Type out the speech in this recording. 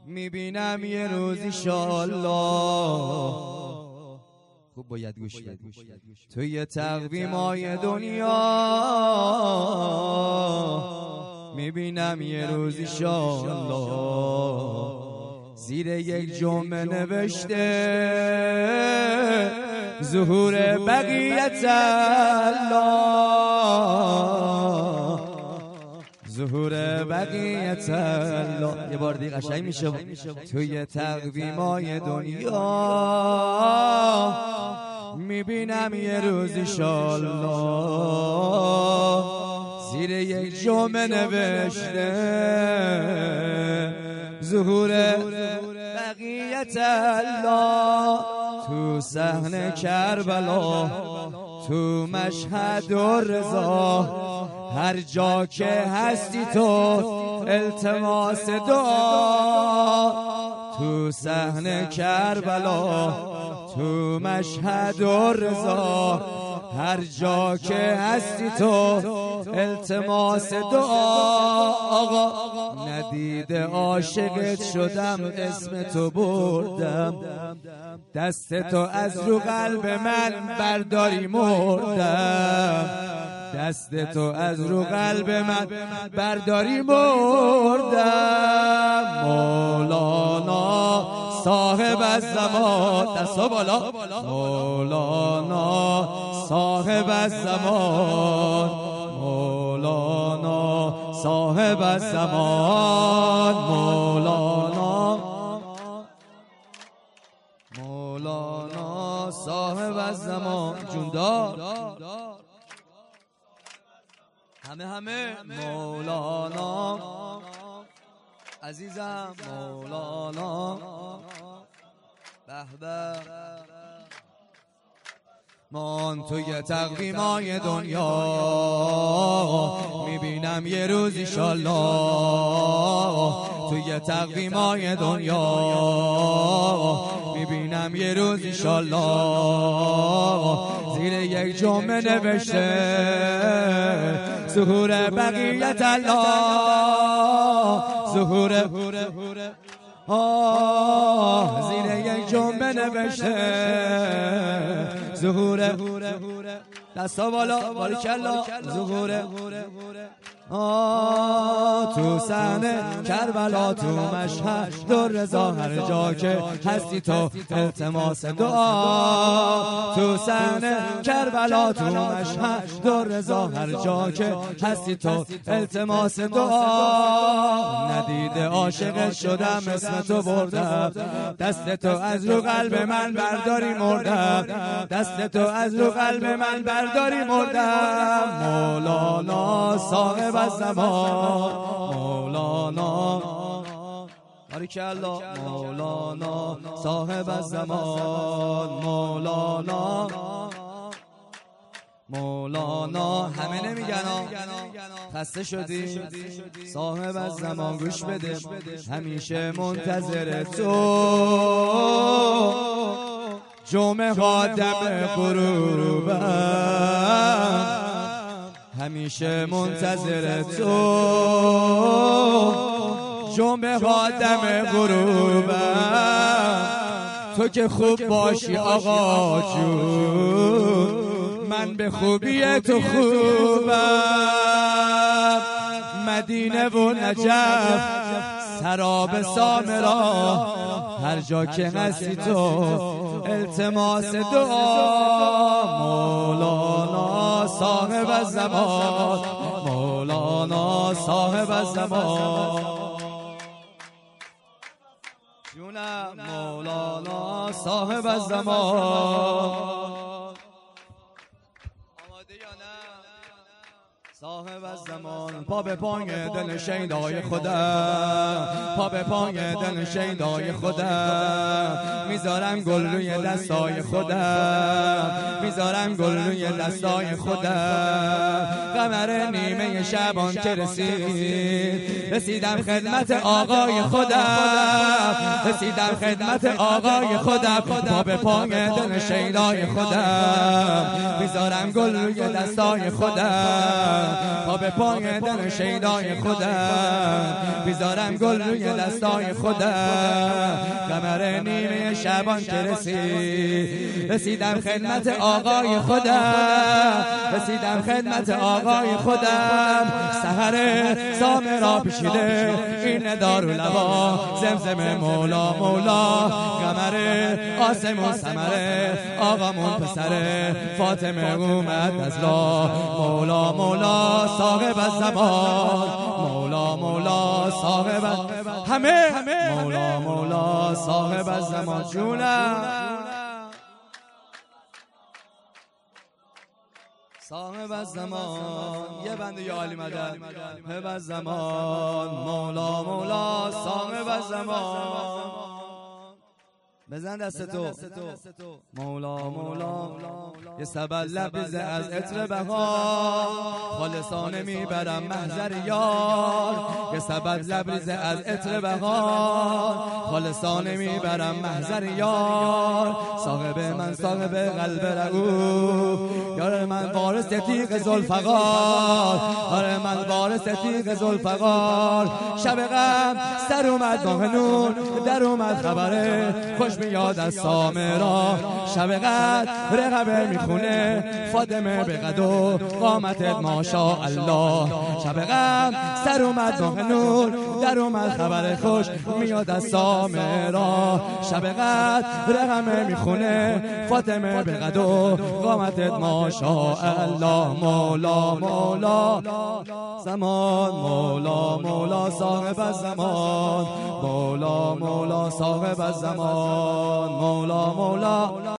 میبینم یه روز انشالله. خوب باید گوش بدی. توی تقویمای دنیا میبینم یه روز انشالله زیر یک جمعه نوشته ظهور بقیت الله، ظهور بقیت الله. یه بار دیگه قشنگ میشه. توی تقویمای دنیا میبینم یه روز انشالله زیر یک جمعه نوشته ظهور بقیت الله. تو صحن کربلا، تو مشهد و رضا، هر جا که هستی تو التماس دعا. تو صحن کربلا، تو مشهد و رضا، هر جا که هستی تو التماس دعا. آقا ندید عاشقت شدم، اسم تو بردم، دست تو از رو قلب من برداری مردم، دست تو از رو قلب من برداری مردم. مولانا صاحب الزمان، دستا بالا. مولانا صاحب الزمان، مولانا صاحب الزمان، مولانا، مولانا صاحب الزمان. جوندار همه مولانا عزیزم، مولانا به به. من توی تقویمای دنیا میبینم یه روز انشالله، توی تقویمای دنیا میبینم یه روز انشالله زیر یک جمعه نوشته ظهور بقیت الله، ظهور زیر یک جنبه نوشته ظهور. دستا بالا، باریکلا. ظهور تو صحن کربلا، تو مشهد و رضا، هر جا که هستی تو التماس دعا. تو صحن کربلا، تو مشهد و رضا، هر جا که هستی تو التماس دعا. ندید عاشقت شدم، اسم تو بردم، دست تو از رو قلب من برداری مردم، دست تو از رو قلب من برداری مردم. مولانا صاحب الزمان، مولانا باریکالله، مولانا صاحب الزمان، مولانا، مولانا. همه نمیگن خسته شدی؟ صاحب الزمان گوش بده، همیشه منتظر تو جمعه ها دم غروبم، همیشه منتظر تو جمعه ها دم غروبم. تو که خوب باشی آقا جون، من به خوبی تو خوبم. مدینه و نجف، سراب سامرا، هر جا که هستی تو التماس دعا. مولانا صاحب الزمان، مولانا صاحب الزمان. جونم مولانا صاحب الزمان. صاحب الزمان. پا به پای دل شیدای خودم، پا به پای دل شیدای خودم، میذارم گل روی دستای خودم، میذارم گل روی دستای خودم. قمر نیمه شبان که رسید، رسیدم خدمت آقای خودم، رسیدم خدمت آقای خودم، پا به پای دل شیدای خودم، میذارم گل روی دستای خودم، پا به پای دل شیدای خودم، میذارم گل روی دستای خودم. قمر نیمه شبان که رسیدم خدمت آقای خودم، رسیدم خدمت آقای خودم. سحر سامه را پیچیده این ندار و لبا، زمزم مولا مولا. قمر آسمون ثمره آقامون پسره، فاطمه اومد از لا. مولا مولا صاحب الزمان، مولا مولا صاحب همه، مولا مولا صاحب الزمان. جونم صاحب الزمان، یه بنده یا علی مدد. صاحب الزمان، مولا مولا صاحب الزمان. بزن دست تو مولا مولا. یه سبل لبریزه از عطر بهار، خالصانه میبرم محضر یار. یه سبل لبریزه از عطر بهار، خالصانه میبرم محضر یار. صاحب من صاحب قلب رؤوف، یار من وارث تیغ ذوالفقار، یار من وارث تیغ ذوالفقار. شب غم سر اومد ماه نور، در اومد خبره خوش میاد از سامرا. شب قدر رقبه میخونه فاطمه به قد و قامتت ماشاءالله. شب غم سر اومد ماه نور، در اومد خبر خوش میاد از سامرا. شب قدر رقبه میخونه فاطمه به قد و قامتت ماشاءالله. مولا مولا زمان، مولا مولا صاحب الزمان، مولا مولا صاحب الزمان، مولا مولا.